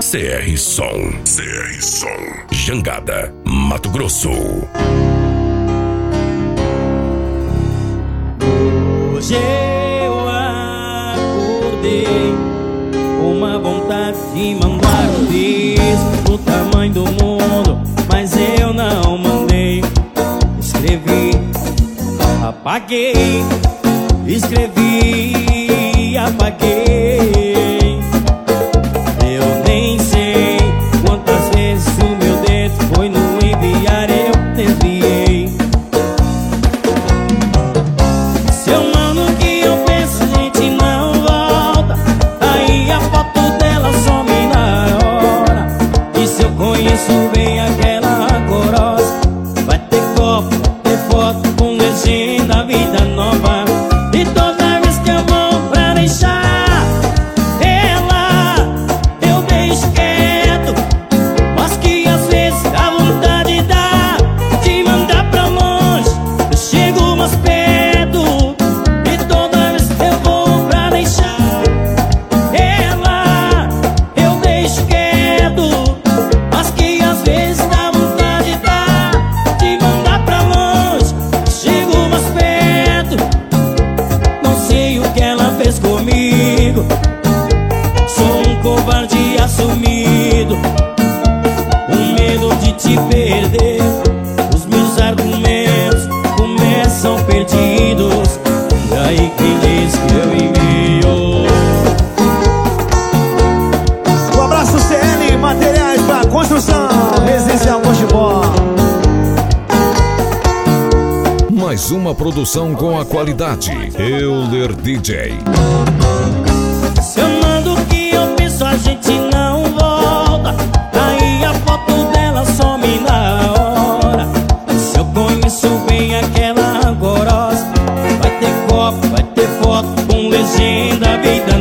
CR Som. CR Som. Jangada, Mato Grosso. Hoje eu acordei com uma vontade de mandar um disco pro tamanho do mundo, mas eu não mandei. Escrevi, apaguei, escrevi, apaguei. Eu nem sei quantas vezes o meu dedo foi no enviar, eu desviei. Se eu mando o que eu penso, a gente não volta. Aí a foto dela some na hora. E se eu conheço bem aquela corosa, vai ter copo, vai ter foto com legenda, vida nova. E toda vez que eu vou pra deixar ela, eu deixo quieto. Mas que às vezes dá vontade de mandar pra longe. Eu chego mais perto. E toda vez que eu vou pra deixar ela, eu deixo quieto. Mas que às vezes dá vontade de mandar pra longe. Eu chego mais perto. Não sei o que ela fez comigo. Sou um covarde assumido, um medo de te perder. Os meus argumentos começam perdidos. E aí quem diz que eu envio? Um abraço CL, materiais pra construção, residencial Mochibó. Mais uma produção com a qualidade Euler DJ. Se eu mando o que eu penso, a gente não volta. Aí a foto dela some na hora. Se eu conheço bem aquela gorosa, vai ter copo, vai ter foto com legenda, vida